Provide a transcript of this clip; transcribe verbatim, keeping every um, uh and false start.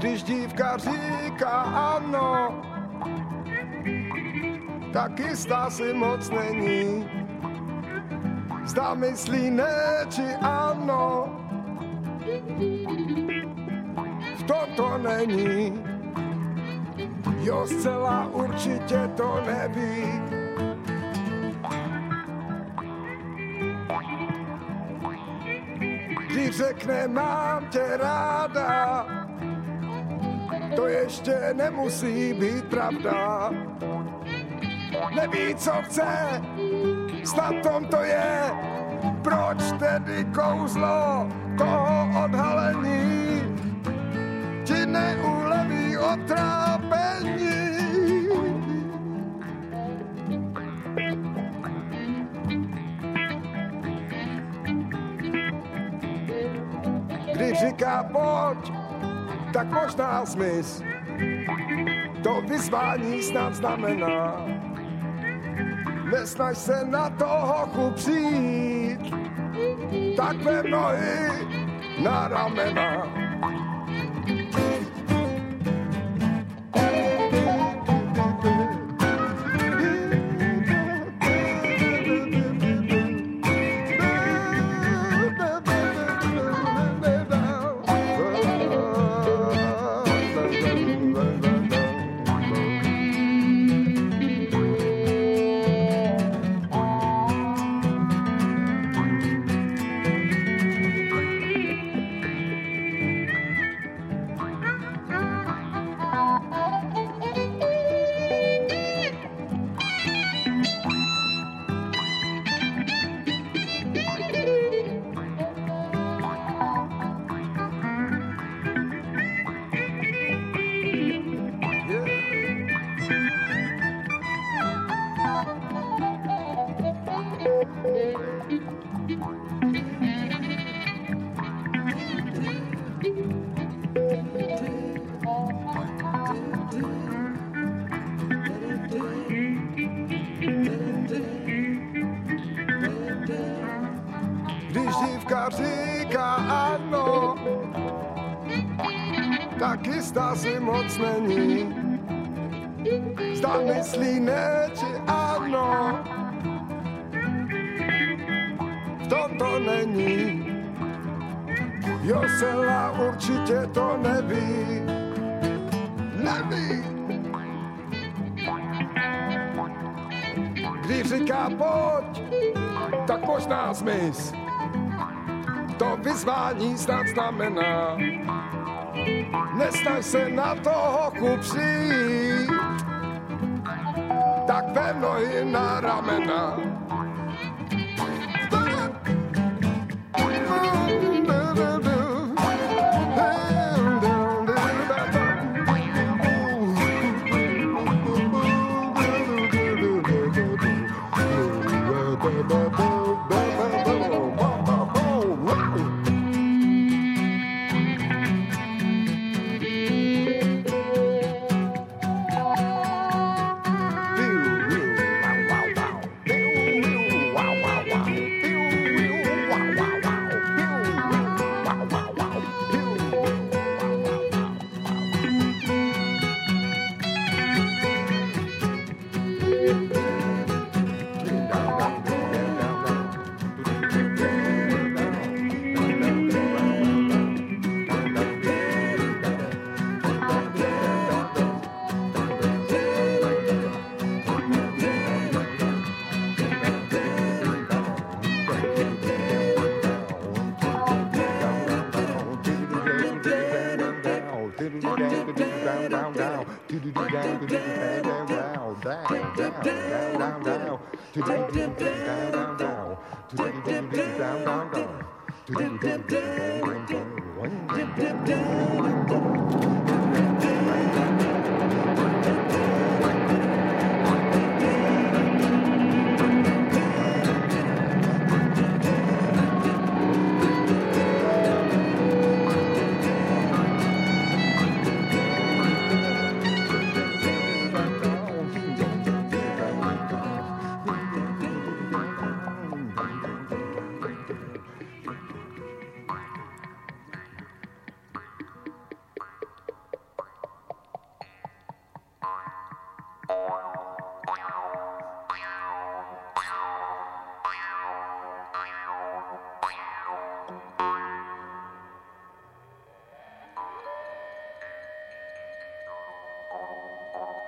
Když dívka říká ano, tak jistá si moc není. Zda myslí ne či ano, v tom to není. Jo, zcela určitě to neví. Když řekne mám tě ráda, to ještě nemusí být pravda. Neví, co chce, snad tom to je. Proč tedy kouzlo toho odhalení ti neuleví od trápení? Když říká pojď, tak možná smysl to vyzvání snad znamená. Nesnaž se na toho přijít, tak ve nohy na ramena. Když dívka říká ano, tak jistá si moc není. Zda myslí ne či ano, v tom to není. Jo, zcela určitě to neví. Neví. Když říká pojď, tak možná smysl to vyzvání snad znamená. Nesnaž se na toho přijít, tak ve nohy na ramena. Down, down, down.